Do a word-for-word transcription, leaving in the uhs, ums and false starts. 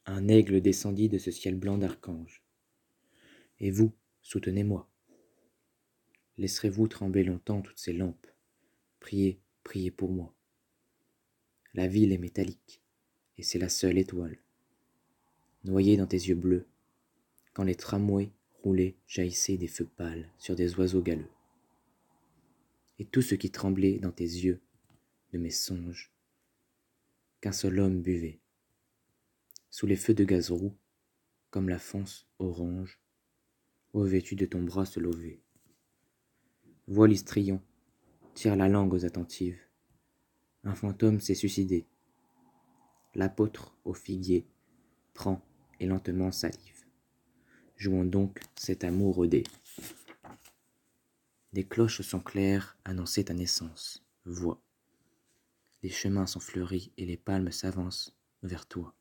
Un aigle descendit de ce ciel blanc d'archange. Et vous, soutenez-moi. Laisserez-vous trembler longtemps toutes ces lampes? Priez, priez pour moi. La ville est métallique, et c'est la seule étoile. Noyée dans tes yeux bleus, quand les tramways roulaient, jaillissaient des feux pâles sur des oiseaux galeux. Et tout ce qui tremblait dans tes yeux, de mes songes, qu'un seul homme buvait, sous les feux de gaz roux, comme la fonce orange, revêtue de ton bras se lever. Vois l'histrion, tire la langue aux attentives. Un fantôme s'est suicidé. L'apôtre au figuier prend et lentement salive. Jouons donc cet amour au dé. Des cloches sont claires, annonçaient ta naissance. Vois. Les chemins sont fleuris et les palmes s'avancent vers toi.